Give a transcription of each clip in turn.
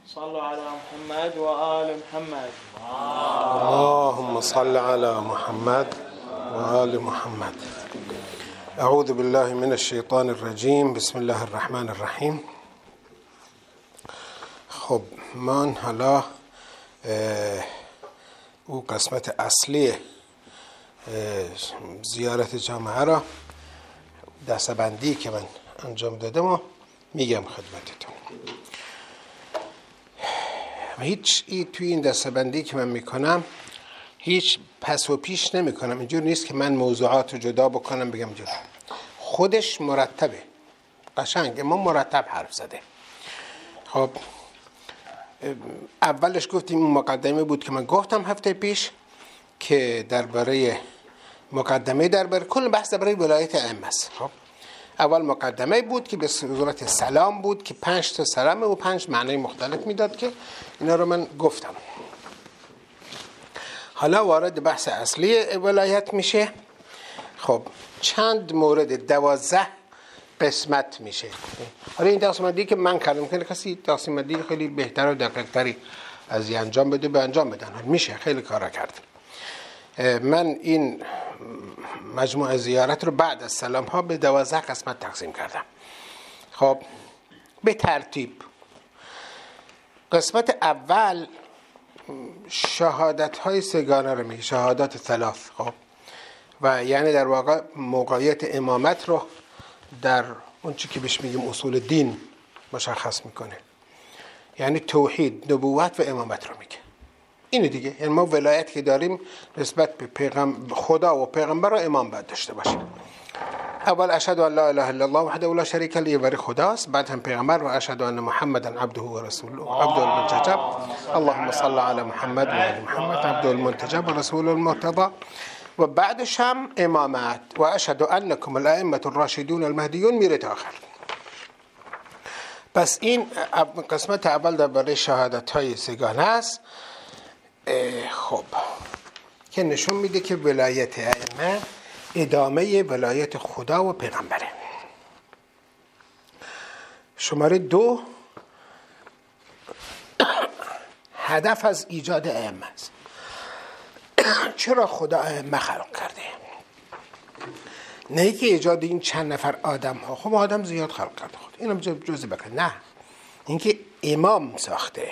صلوا على محمد وآل محمد. اللهم صل على محمد وآل محمد. اعوذ بالله من الشیطان الرجیم. بسم الله الرحمن الرحیم. خب من حالا او قسمت اصلی زیارت جامعه را دسته‌بندی که من انجام دادم و میگم خدمتتون. هیچ توی این دسته‌بندی که من میکنم هیچ پس و پیش نمیکنم. اینجور نیست که من موضوعات رو جدا بکنم بگم جدا. خودش مرتبه، قشنگ ما مرتب حرف زده. خب اولش گفتیم این مقدمه بود که من گفتم هفته پیش که درباره مقدمه درباره کل بحث درباره ولایت ائمه است. خب اول مقدمه بود که به صورت سلام بود که 5 تا سلام و 5 معنی مختلف میداد که اینا رو من گفتم. حالا وارد بحث اصلی ولایت میشه. خب چند مورد 12 قسمت میشه. حالا این تقسیم‌بندی که من کردم که کسی تقسیم‌بندی خیلی بهتر و دقیق‌تری از این انجام بده به انجام بدن. میشه خیلی کارا کرد. من این مجموعه زیارت رو بعد از سلام ها به 12 قسمت تقسیم کردم. خب به ترتیب قسمت اول شهادت های سگانه رو میگه، شهادات ثلاث. خب و یعنی در واقع موقعیت امامت رو در اون چی که بهش میگیم اصول دین مشخص میکنه، یعنی توحید، نبوت و امامت رو میگه. اینه دیگه، یعنی ما ولایت که داریم نسبت به خدا و پیغمبر و امام باید داشته باشیم. اول اشهد ان لا اله الا الله وحده لا شریک له برای خداست، بعد هم پیغمبر و اشهد ان محمدا عبده و رسوله عبد المنتجب. اللهم صل علی محمد و آل محمد عبد المنتجب و رسول المرتضى. و بعدش هم امامت و اشهد انکم الائمه الراشدون المهدیون میره تا آخر. پس این قسمت اول درباره شهادت های سگانه است. خب که نشون میده که ولایت ائمه ادامه ولایت خدا و پیغمبره. شماره 2 هدف از ایجاد ائمه است. چرا خدا ائمه خلق کرده؟ نه که ایجاد این چند نفر آدم ها. خب آدم زیاد خلق کرده خود، اینم جزء بکن. نه، اینکه امام ساخته،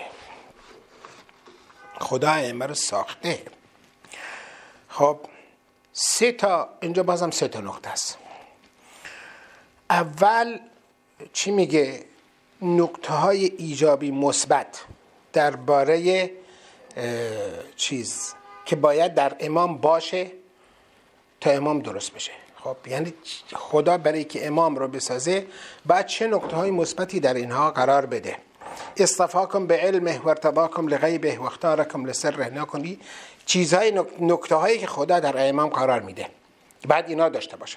خدا ائمه رو ساخته. خب 3 تا اینجا بازم 3 تا نقطه است. اول چی میگه؟ نقطه های ایجابی مثبت درباره چیز که باید در امام باشه تا امام درست بشه. خب یعنی خدا برای که امام رو بسازه باید چه نقطه های مثبتی در اینها قرار بده. اصطفاکم به علمه و ارتضاکم لغیبه و اختارکم لسره. نکنی چیزهای نکته هایی که خدا در امام قرار میده بعد اینا داشته باشه.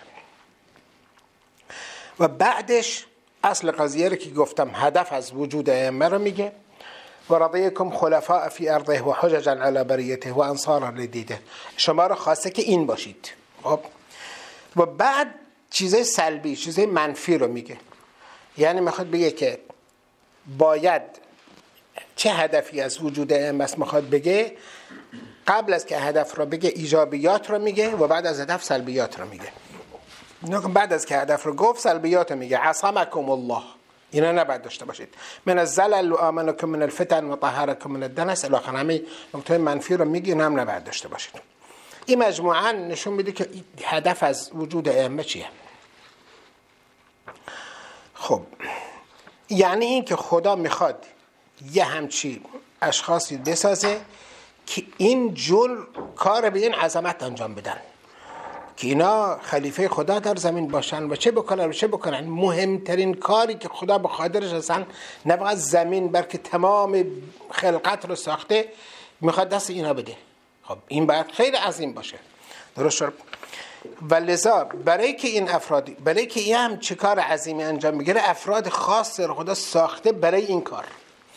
و بعدش اصل قضیه رو که گفتم هدف از وجود ائمه رو میگه. و رضیکم خلفاء فی ارضه و حججا علی بریته و انصارا لدیده. شما رو خواسته که این باشید. خب و بعد چیزای سلبی، چیزای منفی رو میگه. یعنی میخواد بگه که باید چه هدفی از وجود ائمه است. میخواد بگه قبل از که هدف رو بگه ایجابیات رو میگه و بعد از هدف سلبیات رو میگه. بعد از که هدف رو گفت سلبیات رو میگه. عصمکم الله، اینا نباید داشته باشید. من الزلل و آمنکم من الفتن و طهرکم من الدنس الی آخر. همه نکته منفی رو میگه، هم نباید داشته باشید. این مجموعاً نشون میده که هدف از وجود ائمه چیه. خب یعنی این که خدا میخواد یه همچی اشخاصی بسازه که این جل کار به این عظمت انجام بدن، که اینا خلیفه خدا در زمین باشن و چه بکنن. مهمترین کاری که خدا به خاطرش هستن نه فقط زمین بلکه تمام خلقت رو ساخته میخواد دست اینا بده. خب این باید خیلی عظیم باشه. درست شد؟ و لذا برای که این افرادی، برای که این هم چه کار عظیمی انجام بگیره، افراد خاص رو خدا ساخته برای این کار.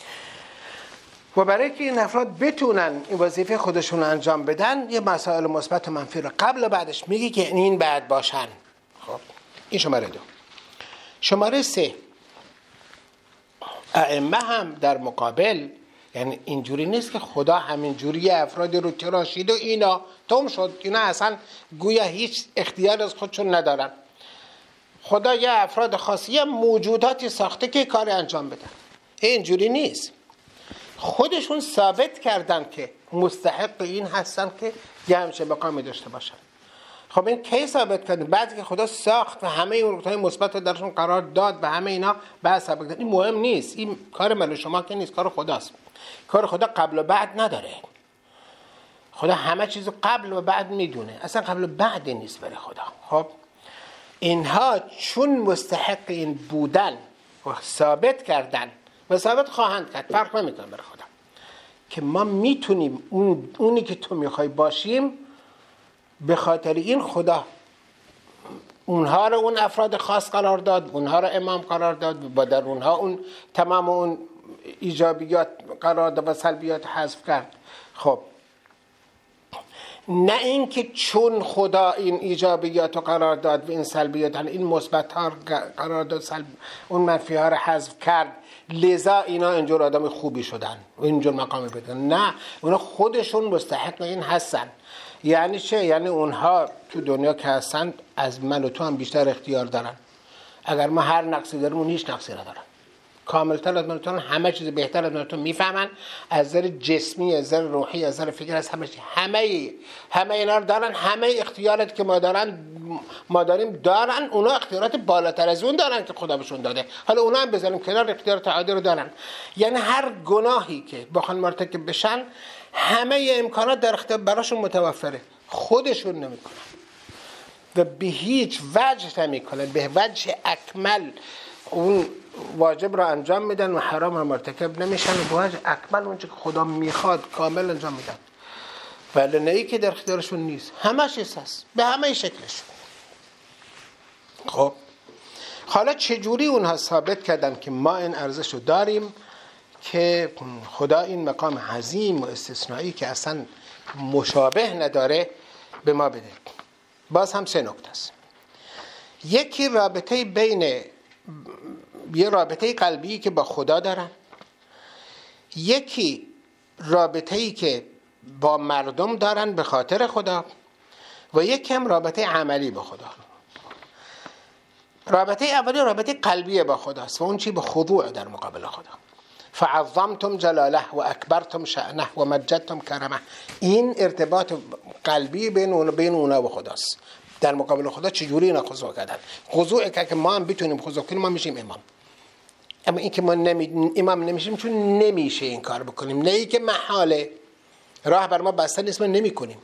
و برای که این افراد بتونن این وظیفه خودشون انجام بدن یه مسائل مثبت و منفی رو قبل و بعدش میگه که این بعد باشن. خب این شماره 2. شماره 3 ائمه هم در مقابل، یعنی اینجوری نیست که خدا همین جوری افرادی رو تراشید و اینا تم شد، اینا اصلا گویا هیچ اختیار از خودشون ندارن. خدا یه افراد خاصی، یه موجوداتی ساخته که کار انجام بدن. اینجوری نیست. خودشون ثابت کردن که مستحق این هستن که یه همچه مقامی داشته باشن. خب این کی ثابت کردن؟ بعد که خدا ساخت و همه اون نکته‌های مثبت رو درشون قرار داد و همه اینا بعد ثابت کردن. این مهم نیست، این کار من و شما که نیست، کار خداست. کار خدا قبل و بعد نداره. خدا همه چیزو قبل و بعد میدونه، اصلا قبل و بعد نیست برای خدا. خب اینها چون مستحق این بودن و ثابت کردن و ثابت خواهند کرد، فرق نمیکنه برای خدا که ما میتونیم اونی که تو میخوای باشیم. به خاطر این خدا اونها رو اون افراد خاص قرار داد، اونها رو امام قرار داد و در اونها اون تمام اون ایجابیات قرار داد و سلبیات حذف کرد. خب نه اینکه چون خدا این ایجابیات رو قرار داد و این سلبیات این مثبت ها قرار داد اون منفی ها رو حذف کرد لذا اینا اینجور آدم خوبی شدن و اینجور مقامی بدن. نه، اونا خودشون مستحق این هستن. یعنی چه؟ یعنی اونها تو دنیا که هستن از من و تو هم بیشتر اختیار دارن. اگر ما هر نقصی داریم اون هیچ نقصی ندارن، کاملتر از من و تو، همه چیز بهتر از من و تو میفهمن، از نظر جسمی، از نظر روحی، از نظر فکر، از همه اینا رو دارن. همه اختیارات که ما داریم دارن. اونا اختیارات بالاتر از اون دارن که خدا بهشون داده. حالا اونا هم بذاریم کنار، اختیارات عادی رو دارن. یعنی هر گناهی که بخوان مرتکب بشن همه امکانات در اختیار براشون متوفره، خودشون نمیکنن و به هیچ وجه نمیکنن، به وجه اکمل اون واجب رو انجام میدن و حرام رو مرتکب نمیشن و به وجه اکمل اونچه که خدا میخواد کامل انجام میدن. ولی نه ای که در اختیارشون نیست، همه چیز هست به همه شکلشون. خب حالا چجوری اونها ثابت کردن که ما این ارزش رو داریم که خدا این مقام عظیم و استثنایی که اصلا مشابه نداره به ما بده؟ باز هم 3 نکته است. یکی رابطه بین یه رابطه قلبی که با خدا دارن، یکی رابطه‌ای که با مردم دارن به خاطر خدا و یکی هم رابطه عملی با خدا. رابطه اولی رابطه قلبی با خداست و اون چی به خضوع در مقابل خدا. فعظمتم جلاله و اکبرتم شأنه و مجدتم کرمه. این ارتباط قلبی بین اونا و خداست. در مقابل خدا چجوری اینا خضوع کردن؟ خضوع که ما هم بتونیم خضوع کنیم، ما میشیم امام. اما این که ما امام نمیشیم چون نمیشه این کار بکنیم، نه ای که محاله، راه بر ما بسته نیست، ما نمی کنیم.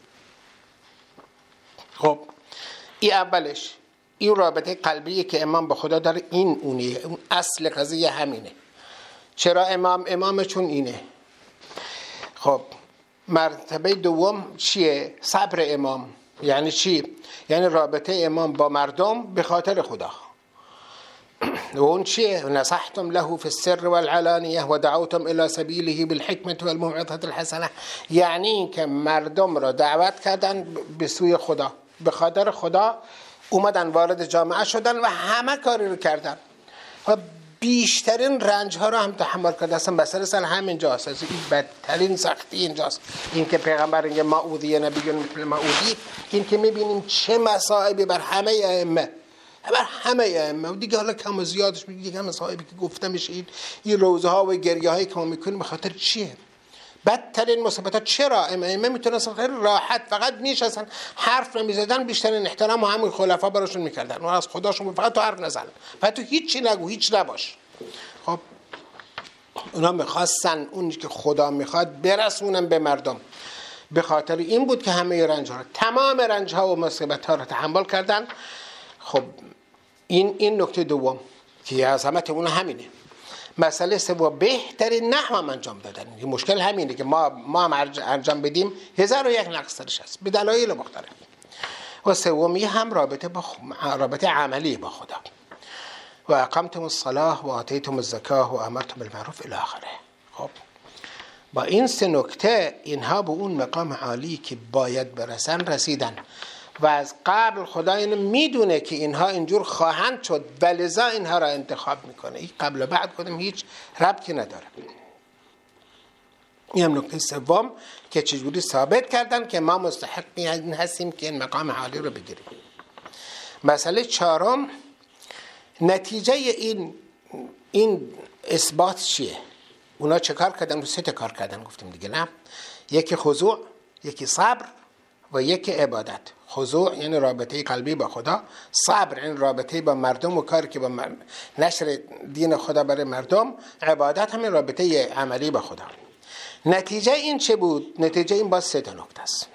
خب این اولش، این رابطه قلبی که امام به خدا داره، این اونیه، اون اصل قضیه همینه. چرا امام چون اینه. خب مرتبه دوم چیه؟ صبر امام. یعنی چی؟ یعنی رابطه امام با مردم به خاطر خدا. و اون چیه؟ نصحتم له فی السر والعلانیه و دعوتم الى سبیله بالحکمة والموعظة الحسنه. یعنی این که مردم را دعوت کردن به سوی خدا، به خاطر خدا اومدن وارد جامعه شدن و همه کاری رو کردن و بیشترین رنج ها رو هم تحمل کرده. اصلا بسر سن همینجاست، این بدترین سختی اینجاست. این که پیغمبر میگه ما اوذی نبی مثل ما اوذی، این که میبینیم چه مصائبی بر همه ائمه، بر همه ائمه و دیگه حالا کم و زیادش دیگه هم مصائبی که گفته میشه. این روزه ها و گریه هایی که ما میکنیم به خاطر چیه؟ بدترین مصیبت. چرا ائمه میتونستن خیلی راحت فقط میشستن حرف نمیزدن، بیشترین احترام و همون خلفا براشون میکردن و از خداشون فقط تو حرف نزن، فقط تو هیچی نگو، هیچ نباش. خب اونا میخواستن اون که خدا میخواد برسونن به مردم. به خاطر این بود که همه رنج ها، تمام رنج ها و مصیبت ها رو تحمل کردن. خب این نکته دوم که عظمت اون همینه. مسئله سوم، بهترین نحو هم انجام دادن. این مشکل همینه که ما هم انجام بدیم 1001 نقص درش هست به دلایل مختلف. و سومی هم رابطه عملی با خدا. و اقامتم الصلاه و آتیتم الزکاه و امرتم بالمعروف الی آخره. خب با این 3 نکته اینها به اون مقام عالی که باید برسن رسیدن و از قبل خدا اینو میدونه که اینها اینجور خواهند شد و لذا اینها را انتخاب میکنه. این قبل و بعد کدوم هیچ ربطی نداره. این هم نکته سوم که چجوری ثابت کردن که ما مستحقی هستیم که این مقام عالی رو بگیریم. مسئله چهارم، نتیجه این اثبات چیه؟ اونا چه کار کردن؟ 3 تا کار کردن گفتیم دیگه، نه؟ یکی خضوع، یکی صبر و یکی عبادت. خضوع یعنی رابطه قلبی با خدا، صبر یعنی رابطه با مردم و کاری که با نشر دین خدا برای مردم، عبادت همین رابطه عملی با خدا. نتیجه این چه بود؟ نتیجه این باز 3 تا نکته است.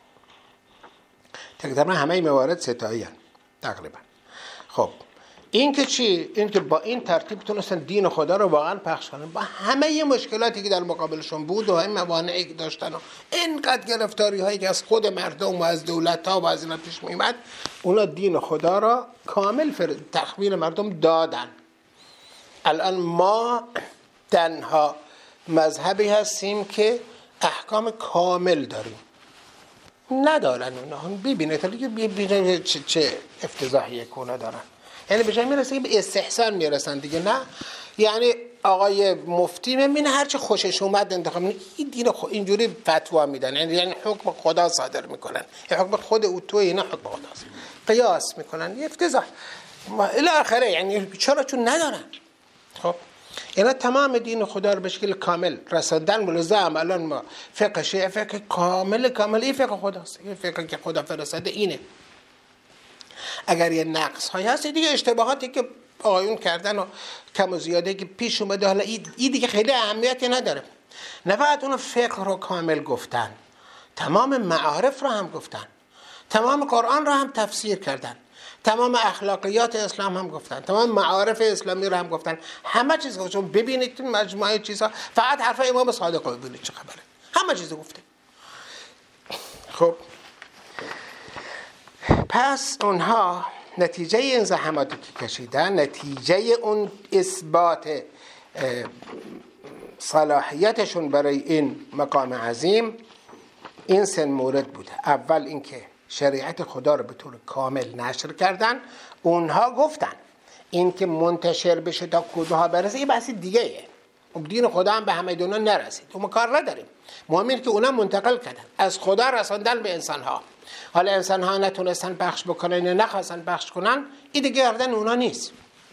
تقریبا همه موارد 3 تایی هستند تقریبا. خب این که چی؟ این که با این ترتیب تونستن دین خدا رو واقعا پخش کنن با همه مشکلاتی که در مقابلشون بود و همه موانعی که داشتن و اینقدر گرفتاری هایی که از خود مردم و از دولت ها و از اینا پیش میومد، اونا دین خدا را کامل تحویل مردم دادن. الان ما تنها مذهبی هستیم که احکام کامل داریم. ندارن اونا. ببینید چه افتضاحی اونا دارن. یعنی به جای میرسه به استحسان میرسن دیگه، نه؟ یعنی آقای مفتی میبینه هرچی خوشش اومد انتخاب این دین اینجوری فتوا میدن، یعنی حکم خدا صادر میکنن. این حکم خود او توی نه حکم خداست. قیاس میکنن. افتضاح الی آخره. یعنی چون ندارن. خب اینا تمام دین خدا رو به شکل کامل رساندن. ملزم الان ما فقه شیعه فقه کامل این فقه خداست. این فقه که خدا فرستاده اینه. اگر یه نقص های هست دیگه، اشتباهاتی که آقایون کردن و کم و زیاده که پیش اومده، حالا این دیگه خیلی اهمیتی نداره. نه فقط اون فقه رو کامل گفتن، تمام معارف رو هم گفتن، تمام قرآن رو هم تفسیر کردن، تمام اخلاقیات اسلام هم گفتن، تمام معارف اسلامی رو هم گفتن. همه چیز گفتن. ببینید تو مجموعه چیزها فقط حرف امام صادق رو ببینید چه خبره. همه چیز گفته. خب پس اونها نتیجه این زحماتی که کشیدن، نتیجه اون اثبات صلاحیتشون برای این مقام عظیم، این 3 مورد بوده. اول اینکه شریعت خدا رو به طور کامل نشر کردن. اونها گفتن این که منتشر بشه تا کجاها برسه این بحث دیگه ایه. دین خدا هم به همه دنیا نرسید، اون کار نداریم. مهم اینه که اونا منتقل کردن، از خدا رساندن به انسانها. حالا انسانها نتونستن پخش بکنن یا نخواستن پخش کنن، این دیگه گردن اونا نیست.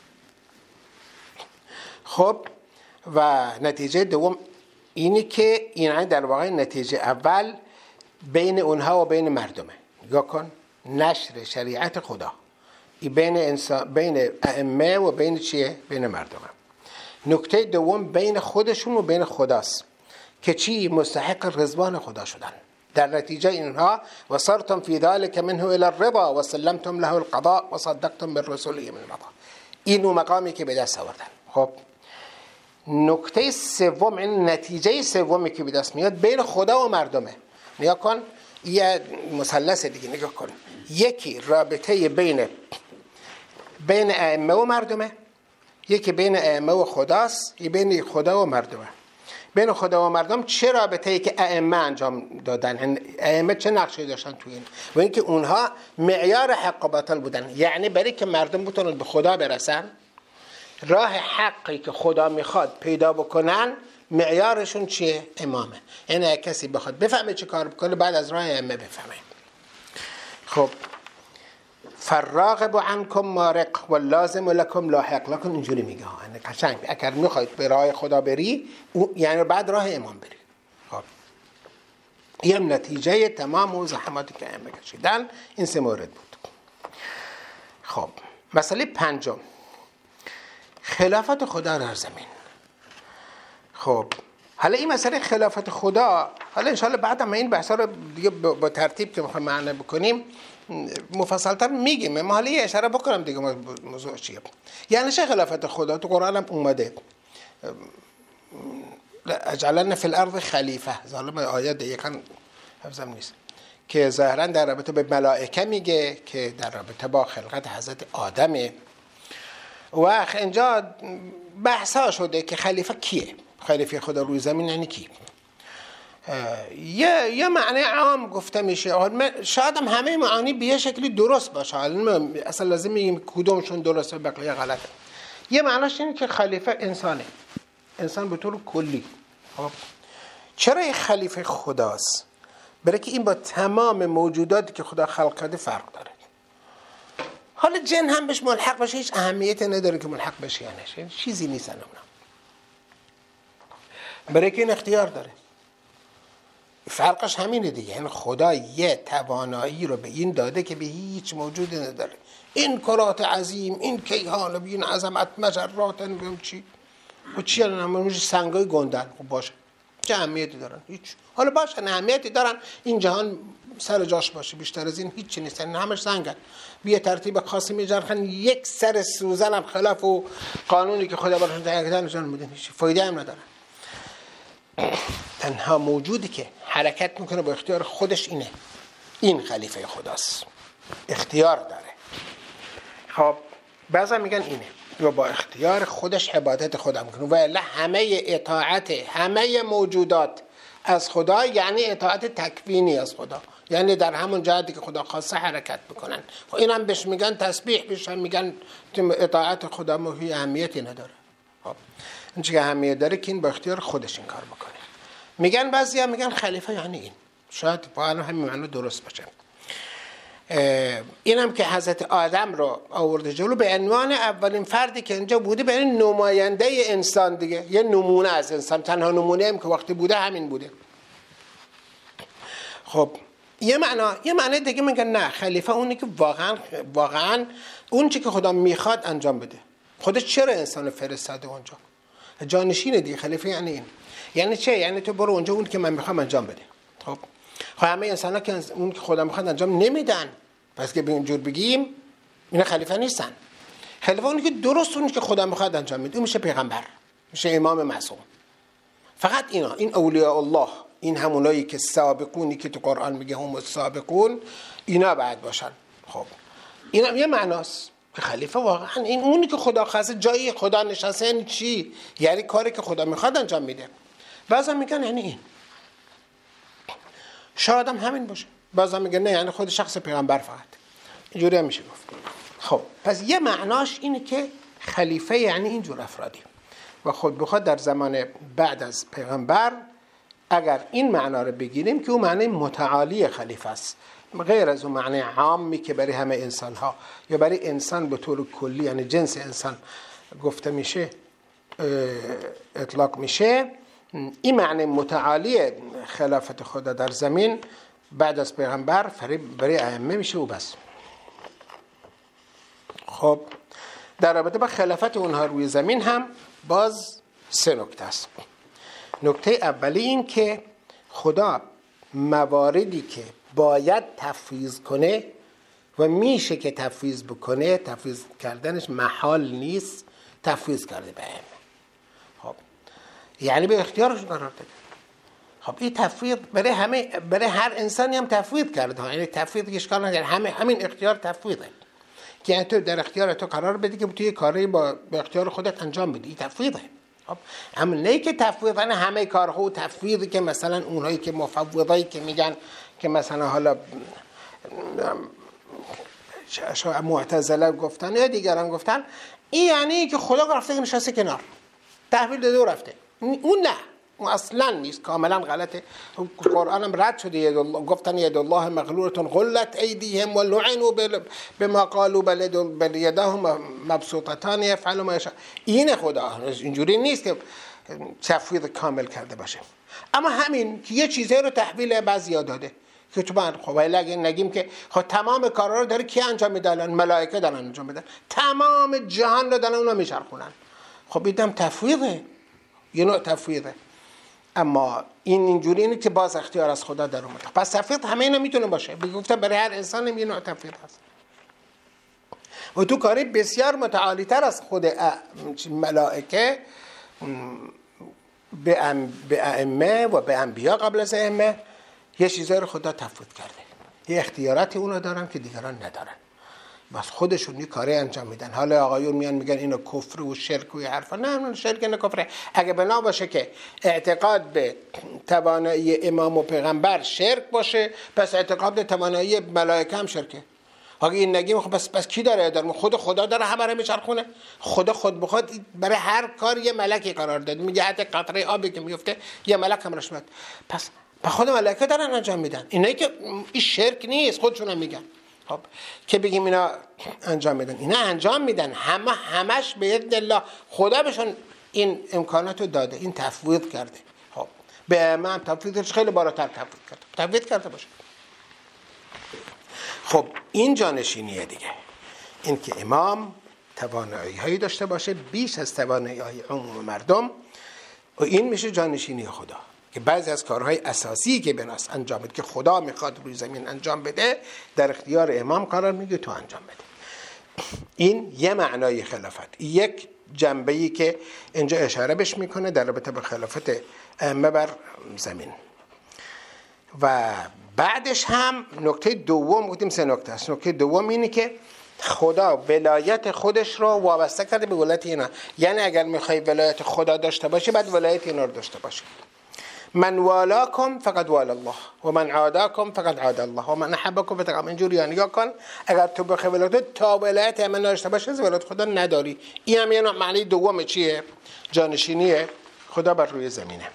خب و نتیجه دوم اینی که این در واقع نتیجه اول بین اونها و بین مردمه. نگاه کن، نشر شریعت خدا بین ائمه و بین چیه؟ بین مردمه. نکته دوم بین خودشون و بین خداست که چی؟ مستحق رضوان خدا شدن. در نتیجه اینها وصرتم فی ذلک منه الی الرضا و سلمتم له القضاء و صدقتم بالرسول من المضى. اینو مقامی که به دست آوردن. خب نکته سوم، این نتیجه سومی که به دست میاد بین خدا و مردمه. نگاه کن یه مثلث دیگه نگاه کن. یکی رابطه بین ائمه و مردمه، یکی بین ائمه و خداست، یکی بین خدا و مردمه. بین خدا و مردم چه رابطه‌ای که ائمه انجام دادن؟ ائمه چه نقشی داشتن تو این؟ و اینکه اونها معیار حق و باطل بودن. یعنی برای که مردم بتونن به خدا برسن، راه حقی که خدا میخواد پیدا بکنن، معیارشون چیه؟ امامه. یعنی کسی بخواد بفهمه چه کار بکنه، بعد از راه ائمه بفهمه. خب فراغب عنکم مارق واللازم لکم لاحق. لکن اینجوری میگه یعنی قشنگ اگر میخواید به راه خدا بری، یعنی بعد راه امام بری. خب این نتیجه تمام اون زحماتی که ائمه کشیدن، این 3 مورد بود. خب مسئله 5، خلافت خدا در زمین. خب حالا این مسئله خلافت خدا، حالا انشاءالله بعد ما این بحثا رو دیگه با ترتیب که میخوایم معنی بکنیم مفصل‌تر میگیم. ما حالا یه اشاره بکنم دیگه موضوع چیه. یعنی چه خلافت خدا؟ تو قرآن هم اومده اجعلن فی الارض خلیفه. ظالم آیات دقیقاً حفظم نیست که ظاهراً در رابطه به ملائکه میگه که در رابطه با خلقت حضرت آدمه. و اینجا بحثا شده که خلیفه کیه؟ خلیفه خدا روی زمین یعنی کی؟ یه معنی عام گفته میشه. شاید هم همه معانی به یه شکلی درست باشه، اصلا لازم میگیم کدومشون درسته بقیه غلطه. یه معناش اینه که خلیفه انسانه، انسان به طور کلی. خب چرا این خلیفه خداست؟ برای که این با تمام موجوداتی که خدا خلق کرده فرق داره. حالا جن هم بهش ملحق باشه هیچ اهمیتی نداره که ملحق بشه یا نشه، چیزی نیستن اونا، برای که این اختیار داره. فرقش همینه دیگه، یعنی خدا یه توانایی رو به این داده که به هیچ موجودی نداره. این کرات عظیم، این کیهان، این عظمت، مجرات، نمیدونم چی و چی، الان سنگای گندن. خب باشه، چه اهمیتی دارن؟ هیچ. حالا باشه اهمیتی دارن، این جهان سر جاش باشه، بیشتر از این هیچ نیستن، همش سنگن. بیا ترتیب خاصی میجرخن، یک سر سوزن هم خلاف و قانونی که خدا براشون تعیین کرده نشون میدن، هیچ فایده هم نداره. تنها موجودی که حرکت میکنه با اختیار خودش اینه، این خلیفه خداست، اختیار داره. خب بعضا میگن اینه و با اختیار خودش عبادت خدا میکنه، و الا همه اطاعت همه موجودات از خدا یعنی اطاعت تکوینی از خدا، یعنی در همون جهتی که خدا خواسته حرکت بکنن. و اینم بهش میگن تسبیح، بهش هم میگن اطاعت خدا مهی اهمیتی نداره. خب این چه اهمیت داره که این با اختیار خودش این کار بکنه. میگن بعضیا میگن خلیفه یعنی این، شاید واقعا همین معنی درست باشه. اینم که حضرت آدم رو آورده جلو به عنوان اولین فردی که اینجا بوده، به این نماینده انسان دیگه، یه نمونه از انسان، تنها نمونه هم که وقتی بوده همین بوده. خب یه معنی دیگه میگن نه، خلیفه اونی که واقعا اون چی که خدا میخواد انجام بده. خودش چرا انسان فرستاده اونجا؟ جانشین دیگه. خلیفه یعنی این، یعنی چه؟ یعنی تو برو اونجا، اون که من میخوام انجام بده. خب همه انسان‌ها که اون که خدا میخواد انجام نمیدن، پس که به اینجور بگیم اینا خلیفه نیستن. خلیفه اونی که درست اونی که خدا میخواد انجام میده، اون میشه پیغمبر، میشه امام معصوم. فقط این اولیاء الله، این همونایی که سابقونی که تو قرآن میگه هم السابقون، اینا باید باشن. خب این هم یه معناست که خلیفه واقعا این اونی که خدا خواسته جای خدا نشسته. یعنی چی؟ یعنی کاری که خدا میخواد انجام میده. بعضا میگن یعنی این، شاید هم همین باشه. بعضا میگن نه، یعنی خود شخص پیغمبر فقط. اینجوری هم میشه گفت. خب پس یه معناش اینه که خلیفه یعنی اینجور افرادی. و خود بخواد در زمان بعد از پیغمبر اگر این معنا رو بگیریم که اون معنی متعالی خلیفه است، غیر از اون معنی عامی که برای همه انسان ها یا برای انسان به طور کلی، یعنی جنس انسان گفته میشه، اطلاق میشه. این معنی متعالی خلافت خدا در زمین بعد از پیغمبر برای ائمه میشه و بس. خب در رابطه با خلافت اونها روی زمین هم باز 3 نکته است. نکته اولی این که خدا مواردی که باید تفویض کنه و میشه که تفویض بکنه، تفویض کردنش محال نیست، تفویض کرده به ائمه. خب یعنی به اختیارش قرار داده. خب این تفویض برای هر انسانی هم تفویض کرده، یعنی تفویض اشکال نداره، همین اختیار تفویضه که تو در اختیار تو قرار بدی که تو یه کاری به اختیار خودت انجام بدی. این تفویضه. خب اما نه که تفویض یعنی همه کارها و تفویضی که مثلا اونهایی که مفوضایی که میگن که مثلا حالا معتزله گفتن یا دیگران گفتن، این یعنی که خدا رفته نشسته کنار، تحویل داده رفته. اون نه، اون اصلا نیست، کاملا غلطه. قرآن هم رد شده، گفتن ید الله مغلولة غلت ایدیهم ولعنوا بما قالوا بل یداهم مبسوطتان یفعل ما یشاء. این خدا اینجوری نیست که تفویض کامل کرده باشه. اما همین که یه چیزی رو تحویل بعضیا داده که تو من خب اگه نگیم که خب تمام کارا رو داره کی انجام میدن؟ ملائکه دارن انجام میدن، تمام جهان رو دارن اونا میچرخونن. خب ایدم تفویضه، یه نوع تفویضه. اما این اینجوری اینه که باز اختیار از خدا در اومده. پس تفویض همه اینا میتونه باشه. گفتم برای هر انسان یه نوع تفویض هست و تو کاری بسیار متعالی تر از خود ملائکه به ائمه و به انبیا قبل از ائمه یه چیزایی رو خدا تفویض کرده، یه اختیاراتی اونا دارن که دیگران ندارن. بس خودشون یه کاری انجام میدن. حالا آقایون میان میگن اینو کفر و شرک و یه حرفا. نه شرک نه کفره. اگه بنا باشه که اعتقاد به توانایی امام و پیغمبر شرک باشه، پس اعتقاد به توانایی ملائکه هم شرکه. اگه این نگیم خب پس کی داره اداره؟ خدا داره همه رو میچرخونه. خدا خود به خود برای هر کار یه ملکی قرار داد. میگه حتی قطره آبی که میفته یه ملک هم روش میاد. پس به خود ملائکه دارن انجام میدن. اینایی که این شرک نیست، خودشون هم میگن. خب که بگیم اینا انجام میدن، اینا انجام میدن، همش به اذن الله. خدا بهشون این امکاناتو داده، این تفویض کرده. خب به امام تفویضش خیلی بالاتر تفویض کرده باشه. خب این جانشینیه دیگه، این که امام توانایی هایی داشته باشه بیش از توانایی های عموم مردم، و این میشه جانشینی خدا، که بعضی از کارهای اساسی که بناس انجام بده که خدا میخواد روی زمین انجام بده در اختیار امام قرار میگه تو انجام بده. این یه معنای خلافت، یک جنبه‌ای که اینجا اشاره بهش میکنه در رابطه با خلافت ائمه بر زمین. و بعدش هم نکته دوم گفتیم 3 نکته است. نکته دوم اینه که خدا ولایت خودش رو وابسته کرده به ولایت اینا. یعنی اگر میخوای ولایت خدا داشته باشی بعد ولایت اینا رو داشته باشی. من والاکم فقط والا الله و من عاداکم فقط عاد الله و من احبکم فتقام. اینجوری یعنی کن اگر تو بخوای ولایت تا ولایت من داشته باشی از ولایت خدا نداری. این هم یعنی معنی دوم چیه؟ جانشینی خدا بر روی زمینه.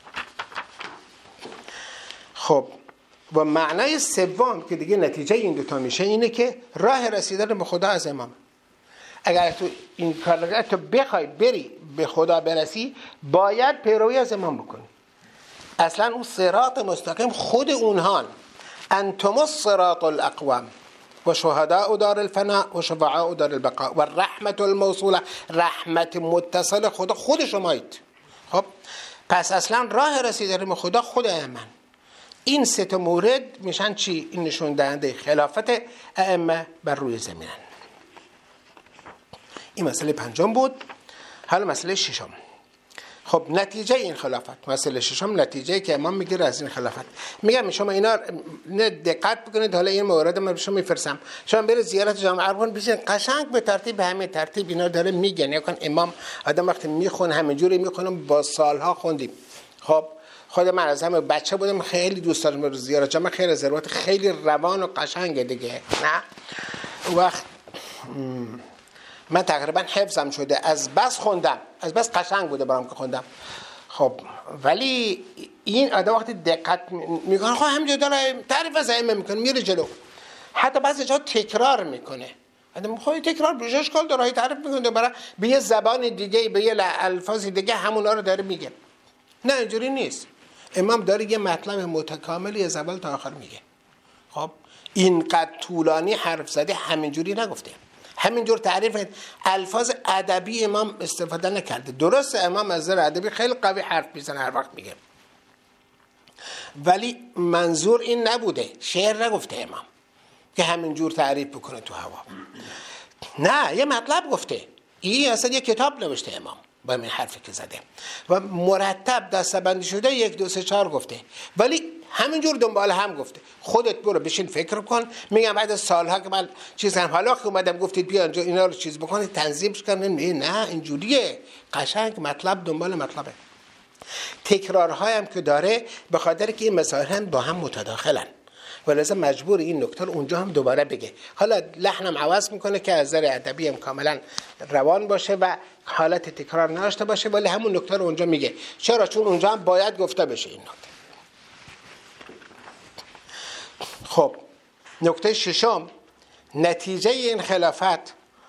خب و معنای سوم که دیگه نتیجه این دوتا میشه اینه که راه رسیدن به خدا از امام. اگر تو این کار تو بخوای بری به خدا برسی باید پیروی از امام بکنی. اصلا اون صراط مستقیم خود اونهان. انتم الصراط الاقوم و شهداء دار الفناء و شفعاء دار البقاء و رحمت الموصوله، رحمت متصل خدا خود شمایید. خب پس اصلا راه رسیدن به خدا خود ائمه. این 3 مورد میشن چی؟ این نشون دهنده خلافت ائمه بر روی زمینن. این مسئله 5 بود. حالا مسئله 6. خب نتیجه این خلافت، مسئله 6 نتیجه که امام میگیره از این خلافت. میگم شما اینا دقت بکنید. حالا این مورد من به شما میفرستم، شما برید زیارت جامع اربعین بشین قشنگ به ترتیب همین ترتیب اینا داره میگن. یکن امام آدم وقتی میخونه همینجوری میخونه، با سالها خوندیم. خب خود من از همه بچه بودم خیلی دوست دارم زیارت جامع، خیلی ضرورت خیلی روان و قشنگه دیگه. نه وقت من تقریبا حفظم شده، از بس خوندم، از بس قشنگ بوده برام که خوندم. خب ولی این آدم وقتی دقت میکنه خب همینجا داره تعریف از ائمه میکنه میره جلو، حتی بعضی جا تکرار میکنه. آدم خب تکرار بهش اشکال داره، تعریف میکنه برای به یه زبان دیگه به یه الفاظ دیگه همونا رو داره میگه. نه اینجوری نیست. امام داره یه مطلب متکاملی از اول تا آخر میگه. خب اینقدر طولانی حرف زده همینجوری نگفته، همینجور تعریف الفاظ ادبی امام استفاده نکرده. درست امام از نظر ادبی خیلی قوی حرف میزنه هر وقت میگه، ولی منظور این نبوده، شعر نگفته امام که همینجور تعریف بکنه تو هوا. نه یه مطلب گفته. این اصلا یه کتاب نوشته امام با این حرفی که زده و مرتب دسته‌بندی شده 1 2 3 4 گفته، ولی همینجور دنبال هم گفته. خودت برو بشین فکر کن. میگم بعد از سالها که من چیز هم حالا که اومدم گفتید بیا اینجا اینا رو چیز بکنید تنظیمش کنید، نه اینجوریه قشنگ مطلب دنبال مطلبه. تکرارهای هم که داره به خاطر که این مسائل هم با هم متداخلن و لازم مجبور این نکته رو اونجا هم دوباره بگه. حالا لحنم عوض میکنه که از نظر ادبی هم کاملا روان باشه و حالت تکرار نداشته باشه، ولی همون نکته رو اونجا میگه. چرا؟ چون اونجا هم باید گفته بشه این نکته. خب نکته 6 نتیجه این خلافت،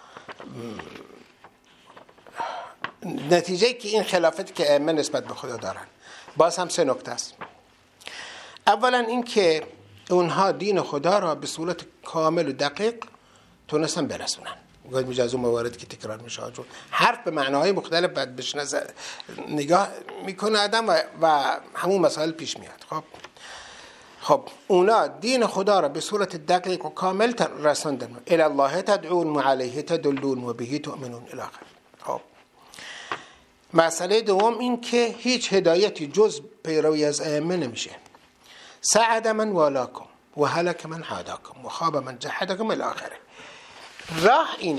نتیجه که این خلافت که ائمه نسبت به خدا دارن باز هم 3 نکته است. اولا این که اونها دین خدا را به صورت کامل و دقیق تونستن برسونن. گاهی میشه از اون موارد که تکرار میشه چون حرف به معناهای مختلف بعد بهش نگاه میکنه آدم و همون مسائل پیش میاد. خب اونا دین خدا را به صورت دقیق و کامل رسوندن. الی الله تدعون و علیه تدلون و بهی تؤمنون الی آخر. خب مسئله دوم این که هیچ هدایتی جز پیروی از ائمه نمیشه. سعد من والاکم و هلک من عاداکم و خاب من جحدکم الی آخره. راه اینه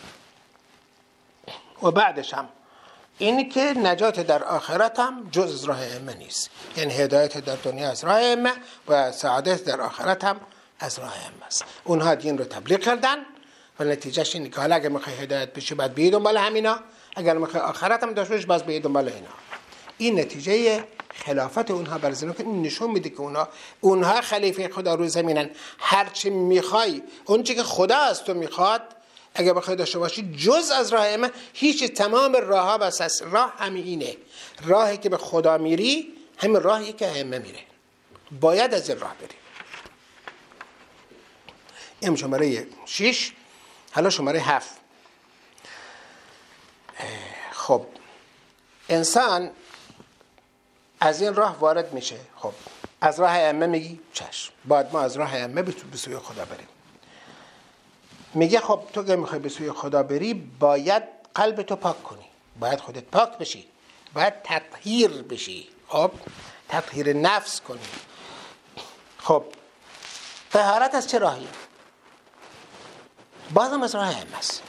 و بعدش هم اینی که نجات در آخرت هم جز از راه ائمه نیست، یعنی هدایت در دنیا از راه ائمه و سعادت در آخرت هم از راه ائمه است. اونها دین رو تبلیغ کردن و نتیجهش اینه که حالا اگه میخوای هدایت بشی باید بی دنبال همینا، اگر میخوای آخرت هم داشته باشی باید بی دنبال اینا. این نتیجه خلافت اونها بر زمین که نشون میده که اونها خلیفه خدا روی زمینن. هر چی میخوای، اون چی که خدا از تو میخواد اگه بخوای داشته باشی جز از راه ائمه هیچ، تمام راهها بس است. راه همینه، راهی که به خدا میری همین راهی که ائمه میره، باید از این راه بری. این شماره 6. حالا شماره 7. خب انسان از این راه وارد میشه. خب از راه ائمه میگی چشم، باید ما از راه ائمه به سوی خدا بریم. میگه خب تو که میخوای به سوی خدا بری باید قلبتو پاک کنی، باید خودت پاک بشی، باید تطهیر بشی. خب تطهیر نفس کنی. خب طهارت از چه راهیه؟ بازم از راه ائمه است.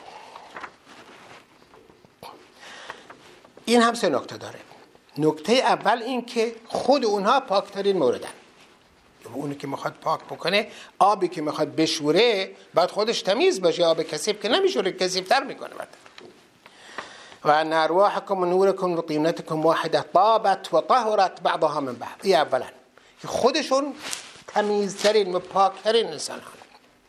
این هم 3 نکته داره. نکته اول این که خود اونها پاکترین موردن. اونی که میخواد پاک بکنه، آبی که میخواد بشوره باید خودش تمیز باشه. آب کثیف که نمیشوره، کثیفتر میکنه. و ان ارواحکم و نورکم و طینتکم واحده طابت و طهرت بعضها من بعض. این اولا که خودشون تمیزترین و پاکترین انسان ها.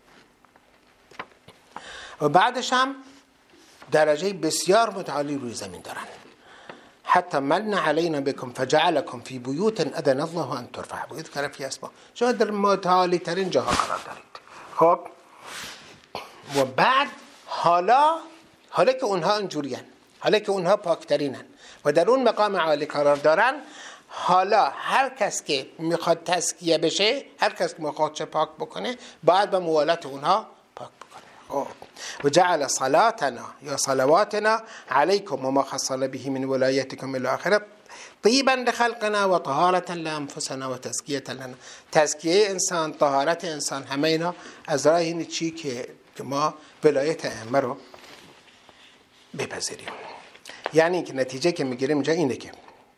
و بعدش هم درجه بسیار متعالی روی زمین دارن. حتی من علینا بكم فجعلكم في بيوت اذن الله ان ترفع ويذكر في اسماء. شما در متعالی ترین جاها قرار دارید. خب و بعد حالا که اونها اینجورین، حالا که اونها پاکترینن و در اون مقام عالی قرار دارن، حالا هر کس که میخواد تزکیه بشه، هر کس که میخواد چه پاک بکنه، باید به موالات اونها پاک بکنه. و جعل صلاتنا یا صلواتنا علیکم و ما خصنا به من ولایتکم الی آخره طیبا لخلقنا و طهارة لانفسنا و تزکیه لنا. تزکیه انسان، طهارت انسان، همه اینا از راه این چی که ما ولایت ائمه رو بپذیریم. یعنی که نتیجه که میگیریم اینجا اینه که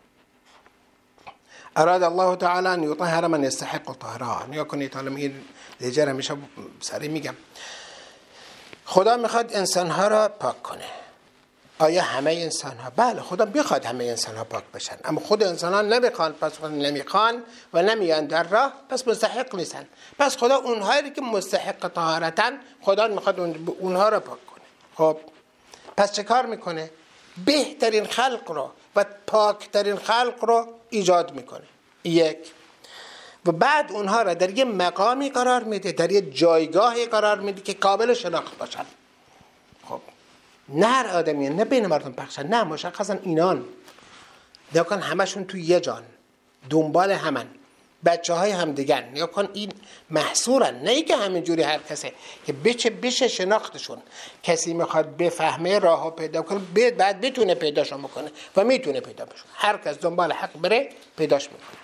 اراد الله تعالی ان یطهر من یستحق الطهارة. نیا کنید تعالی این دیگر همیشه سری میگم، خدا میخواد انسانها را پاک کنه. آیا همه انسانها؟ بله، خدا میخواد همه انسانها پاک بشن، اما خود انسانها نمیخوان. پس خود نمیخوان و نمیان در راه، پس مستحق نیستن. پس خدا اونهایی که مستحق طهارتن، خدا میخواد اونها را پاک کنه. خب پس چه کار میکنه؟ بهترین خلق رو و پاکترین خلق رو ایجاد میکنه. یک. و بعد اونها را در یه مقامی قرار میده، در یه جایگاهی قرار میده که قابل شناخت باشن. خب نه هر آدمی، نه بین مردم پخشن، نه مشخصا اینان نیا کن همشون تو یه جان دنبال همن، بچه های هم دیگن. نیا کن این محصورن، نه ای که همینجوری هر کسه که بشه شناختشون. کسی میخواد بفهمه راهو پیدا کنه، بعد بتونه پیداشون بکنه و میتونه پیدا بشه. هر کس دنبال حق بره پیداش میکنه.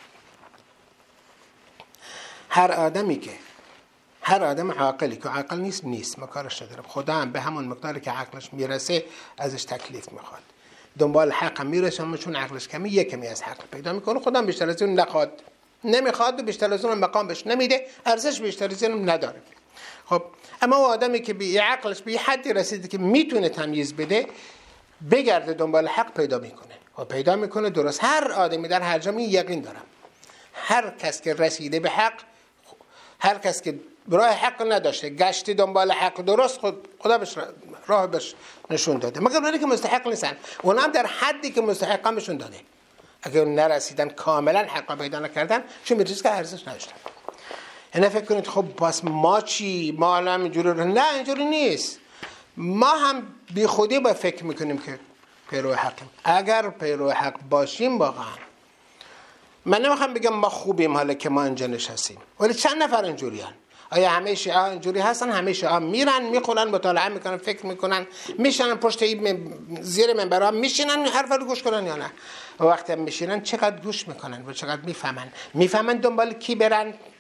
هر آدم عاقلی که عاقل نیست ما کارش ندارم. خدا هم به همون مقداری که عقلش میرسه ازش تکلیف میخواد. دنبال حق هم میرسه، اما چون عقلش کمی یه کمی از حق پیدا میکنه. خدا هم بیشتر از اون نمیخواد و بیشتر از اون مقام بهش نمیده، ارزش بیشتر از اون نداره. خب اما اون آدمی که به عقلش به حدی رسیده که میتونه تمییز بده، بگرده دنبال حق پیدا میکنه و پیدا میکنه. درست هر آدمی در هر جایی یقین دارم، هر کس که رسیده به حق، هر کس که راه حق نداشته گشتی دنبال حق درست، خدا بهش راه بهش نشون داده. مگر اونایی که مستحق نیستن، اونا هم در حدی که مستحقن بهشون داده. اگر نرسیدن، کاملا حق پیدا نکردن، چون می‌ریزه که ارزش نداشتن. اینا فکر کنید خب پس ما چی؟ ما الان اینجوری؟ نه اینجوری نیست. ما هم بی خودی با فکر میکنیم که پیرو حقیم. اگر پیرو حق باشیم واقعا، من نمیخوام بگم ما خوبیم حالا که ما اینجا نشستیم، ولی چند نفر اینجوریان؟ آیا همه شیعه اینجوری هستن؟ همه شیعه میرن میخونن، مطالعه میکنن، فکر میکنن، میشنن پشت زیر منبرها میشینن حرف رو گوش کنن یا نه؟ و وقتی میشینن چقدر گوش میکنن و چقدر میفهمن دنبال کی برن؟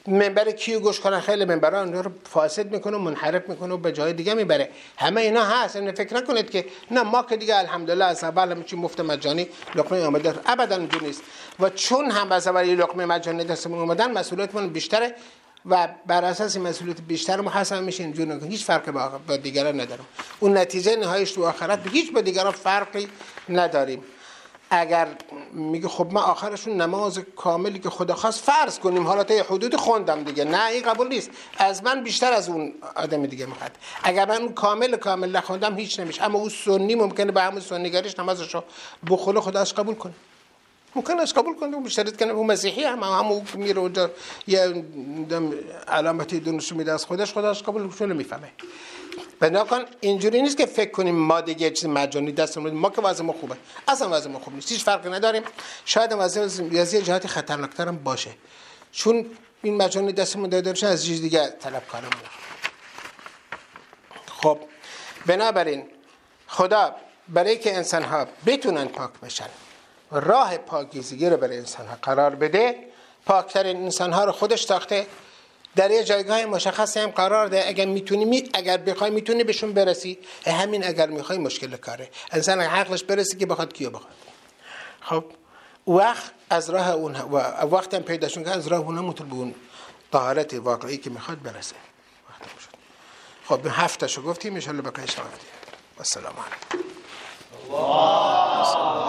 منبر کیو گوش کنن، خیلی منبرها اونها رو فاسد میکنه و منحرف میکنه و به جای دیگه میبره. همه اینا هست. این فکر نکنید که نه ما که دیگه الحمدلله از اول همه چی مفت مجانی لقمه آمده، ابدا اونجوری نیست. و چون هم از اول لقمه مجانی دستمون اومدن مسئولیتمون بیشتره و بر اساس مسئولیت بیشتر محاسبه میشه. اینجوری نکنید، هیچ فرقی با دیگران نداریم. اون نتیجه نهاییش تو آخرت هیچ با دیگران فرقی نداریم. اگر میگه خب من آخرشون نماز کاملی که خدا خواست فرض کنیم، حالا تا حدود خوندم دیگه، نه این قبول نیست، از من بیشتر از اون آدم دیگه میخواد. اگر من اون کامل نخوندم هیچ نمیشه، اما اون سنی ممکنه به همون سنیگریش نمازشو بخوله خداش قبول کنه، ممکنه از قبول کنه. اون بیشتر کنه اون مسیحی همون میره اونجا یه علامتی دونشو میده از خداش قبول کنه، میفهمه. بنابراین اینجوری نیست که فکر کنیم ما دیگه چیز مجانی دستمون، ما که وضعمون خوبه، اصلا وضعمون خوب نیست، هیچ فرقی نداریم. شاید وضع از یه جهتی خطرناکتر هم باشه، چون این مجانی دستمون داده بشه از چیز دیگه طلب کنیم. خب بنابراین خدا برای که انسان ها بتونن پاک بشن، راه پاکیزگی رو برای انسان ها قرار بده. پاکترین انسان ها رو خودش ساخته، در یه جایگاه مشخصی هم قرار ده. اگر بخوای میتونی بهشون برسی. همین اگر میخوای مشکل کاره. انسان عقلش برسی که بخواد کیو بخواد. خب وقت از راه اون و وقتی هم پیداشون که از راه اونها میتونه به اون طهارت واقعی که میخواد برسه. خب 7 تاشو گفتیم، ان شاء الله بقیه‌اش گفتیم. السلام علیکم.